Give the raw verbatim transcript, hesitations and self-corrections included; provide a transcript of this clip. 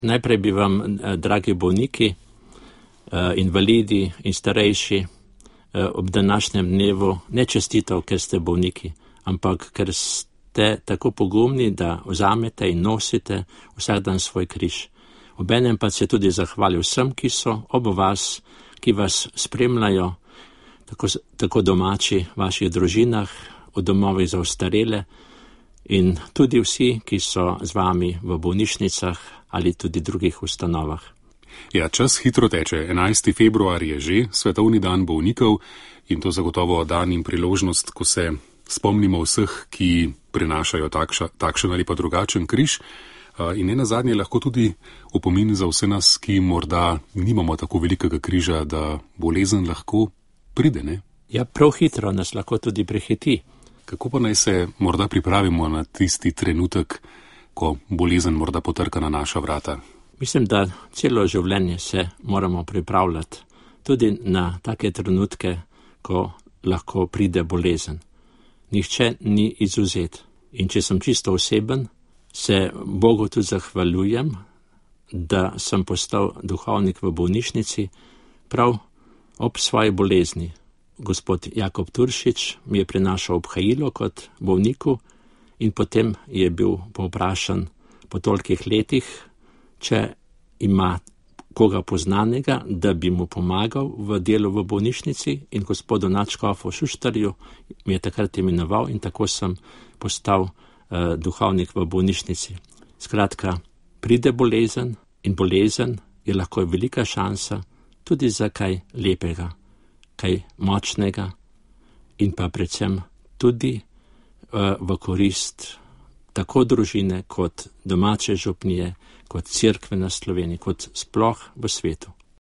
Najprej bi vam, dragi bolniki, invalidi in starejši, ob današnjem dnevu ne čestital, ker ste bolniki, ampak ker ste tako pogumni, da vzamete in nosite vsak dan svoj križ. Obenem pa se tudi zahvalil vsem, ki so ob vas, ki vas spremljajo, tako, tako domači v vaših družinah, v domovih za ostarele in tudi vsi, ki so z vami v bolnišnicah ali tudi drugih ustanovah. Ja, čas hitro teče. enajsti februar je že svetovni dan bolnikov in to zagotovo dan in priložnost, ko se spomnimo vseh, ki prinašajo takša, takšen ali pa drugačen križ. In ne nazadnje lahko tudi opomin za vse nas, ki morda nimamo tako velikega križa, da bolezen lahko pride, ne? Ja, prav hitro nas lahko tudi prehiti. Kako pa naj se morda pripravimo na tisti trenutek, ko bolezen morda potrka na naša vrata? Mislim, da celo življenje se moramo pripravljati tudi na take trenutke, ko lahko pride bolezen. Nihče ni izuzet. In če sem čisto oseben, se Bogu tudi zahvaljujem, da sem postal duhovnik v bolnišnici prav ob svoji bolezni. Gospod Jakob Turšič mi je prinašal obhajilo kot bolniku in potem je bil povprašan po tolikih letih, če ima koga poznanega, da bi mu pomagal v delu v bolnišnici, in gospodu nadškofu Šuštarju mi je takrat imenoval in tako sem postal uh, duhovnik v bolnišnici. Skratka, pride bolezen in bolezen je lahko velika šansa tudi za kaj lepega, kaj močnega in pa predvsem tudi uh, v korist tako družine kot domače župnije, kot cerkve na Sloveniji, kot sploh v svetu.